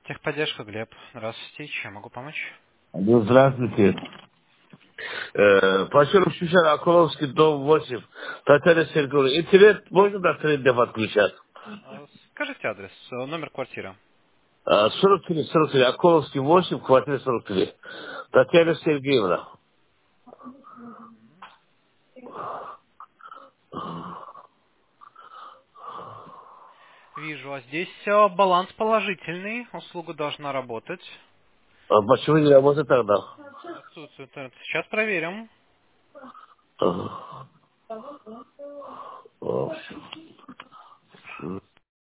Техподдержка, Глеб. Здравствуйте. Чем могу помочь? Ну, здравствуйте. Поселок Шушар, Акуловский, дом 8. Татьяна Сергеевна, интернет можно на 3 дня подключать? Скажите адрес, номер квартиры. 43, Акуловский 8, квартира 43. Татьяна Сергеевна. Вижу, а здесь баланс положительный. Услуга должна работать. А почему не работает тогда? Отсутствует интернет. Сейчас проверим. Ага. О,